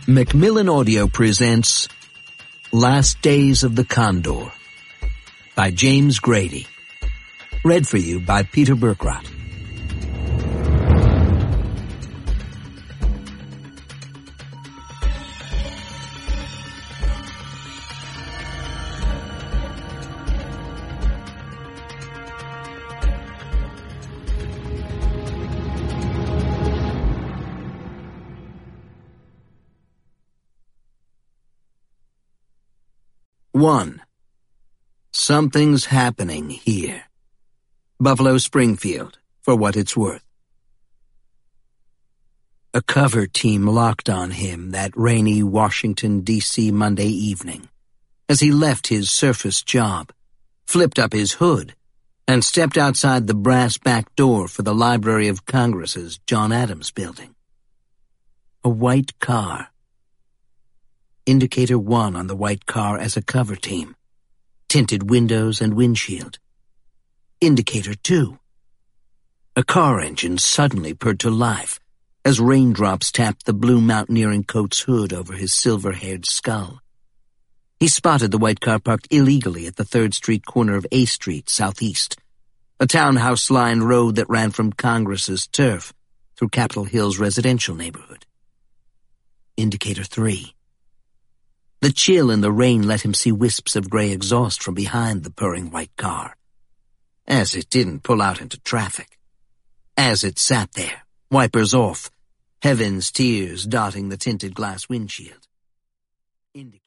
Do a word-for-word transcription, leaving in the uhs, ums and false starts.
Macmillan Audio presents Last Days of the Condor by James Grady. Read for you by Peter Burkrot. One. Something's happening here. Buffalo Springfield, for what it's worth. A cover team locked on him that rainy Washington, D C Monday evening as he left his surface job, flipped up his hood, and stepped outside the brass back door for the Library of Congress's John Adams building. A white car. Indicator one on the white car as a cover team. Tinted windows and windshield. Indicator two. A car engine suddenly purred to life as raindrops tapped the blue mountaineering coat's hood over his silver-haired skull. He spotted the white car parked illegally at the third Street corner of A Street southeast, a townhouse-lined road that ran from Congress's turf through Capitol Hill's residential neighborhood. Indicator three. The chill in the rain let him see wisps of gray exhaust from behind the purring white car. As it didn't pull out into traffic. As it sat there, wipers off, heaven's tears dotting the tinted glass windshield. Indicator